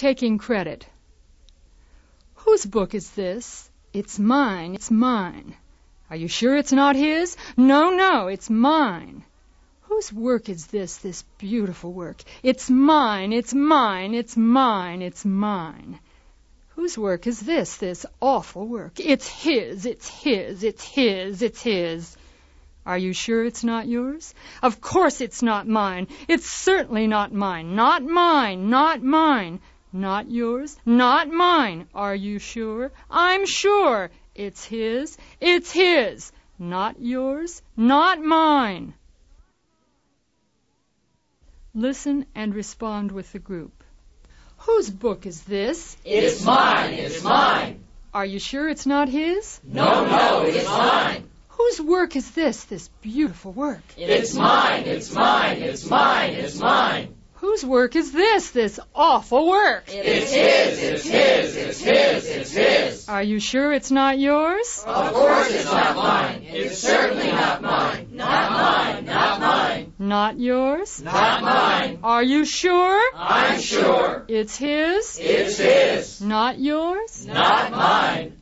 taking credit. Whose book is this? It's mine, it's mine. Are you sure it's not his? No, it's mine. Whose work is this beautiful work? It's mine, it's mine, it's mine, it's mine. Whose work is this awful work? It's his, it's his, it's his, it's his. Are you sure it's not yours? Of course it's not mine. It's certainly not mine. Not mine, not mine. Not yours, not mine. Are you sure? I'm sure. It's his, it's his. Not yours, not mine. Listen and respond with the group. Whose book is this? It's mine, it's mine. Are you sure it's not his? No, it's mine. Whose work is this beautiful work? It's mine, it's mine, it's mine, it's mine. Whose work is this awful work? It's his, it's his, it's his, it's his. Are you sure it's not yours? Of course it's not mine. It's certainly not mine. Not mine, not mine. Not yours? Not mine. Are you sure? I'm sure. It's his? It's his. Not yours? Not mine.